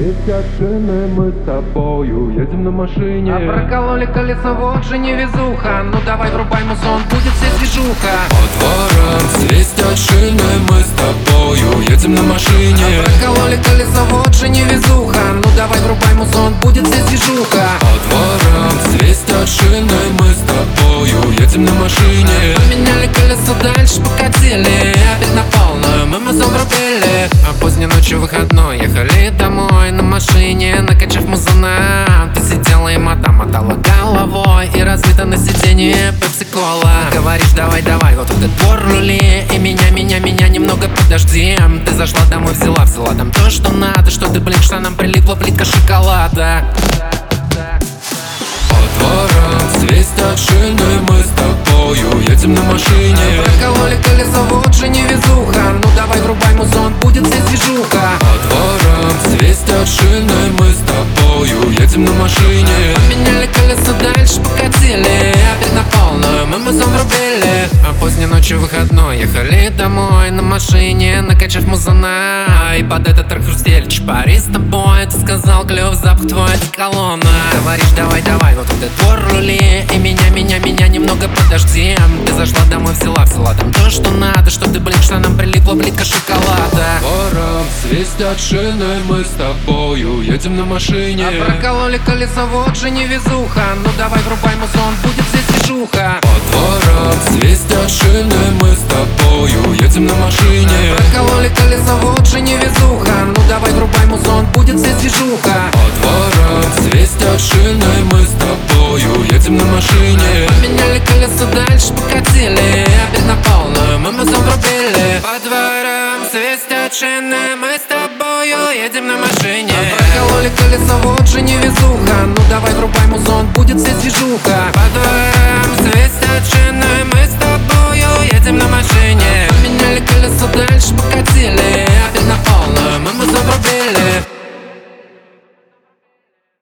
Свистят шины, мы с тобою едем на машине. Прокололи колесо, вот же невезуха. Ну давай врубай музон, будет вся движуха. По дворам свистят шины, мы с тобою едем на машине. Прокололи колесо, вот же невезуха. Ну давай врубай музон, будет вся движуха. По дворам свистят шины, мы с тобою едем на машине. Поменяли колесо, дальше покатили. Опять на полную мы музон врубили. А поздней ночью выходной ехали домой на машине, накачав музона. Ты сидела и мотала головой, и разбита на сиденье пепси-кола. Говоришь, давай, вот этот двор рули, и меня немного подожди. Ты зашла домой, взяла там то, что надо. Что ты, блин, что нам прилипла плитка шоколада. По дворам свистят шины, мы с тобою едем на машине. Прокололи колесо, вот же невезуха. Ну давай врубай музон, будет вся движуха. По дворам свистят шины, мы с тобою едем на машине. Поменяли колесо, дальше покатили. Опять на полную мы музон врубили. А поздней ночью выходной ехали домой на машине, накачав музона. И под этот трек хрустели чпари с тобой. Ты сказал, клёв, запах твой одеколона. Говоришь, давай, вот этот двор рули, и меня немного подожди. Ты зашла домой, взяла там то, что надо. Что ты, блин, что нам прилипла плитка шоколада. Двором свистят шины, мы с тобою едем на машине. Прокололи колесо, вот же невезуха. Ну давай врубай музон, будет вся движуха. По дворам свистят шины, мы с тобою едем на машине. Прокололи колесо, вот же невезуха. Ну давай врубай музон, будет вся движуха. По дворам свистят шины, мы с тобою едем на машине. Поменяли колесо, дальше покатили. Опять на полную мы музон врубили. По дворам свистят шины, мы с тобою едем на машине. Прокололи колесо, вот же невезуха. Ну